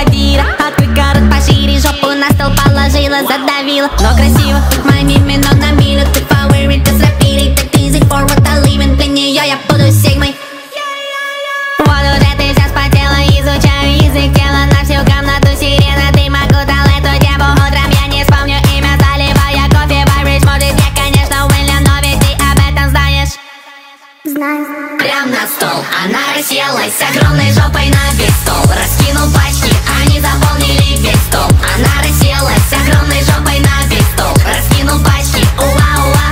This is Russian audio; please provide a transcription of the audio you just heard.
квартира. Открыть город пошире, жопу на стол положила, задавила. Но красиво, хоть моими минут на милю. Ты фаворит, ты с рапирой, так easy for what I live. Для нее я буду сигмой. Вот уже ты вся спотела, изучаю язык тела. На всю комнату сирена, ты макутал эту деву. Утром я не вспомню имя, заливая кофе в Irish. Может я, конечно, Уильям, но ведь ты об этом знаешь. Знаю. Прям на стол она расселась, огромной жопой на весь стол. Раскинул пачки, они заполнили весь стол. Она расселась, огромной жопой на весь стол. Раскинул пачки, уа-уа.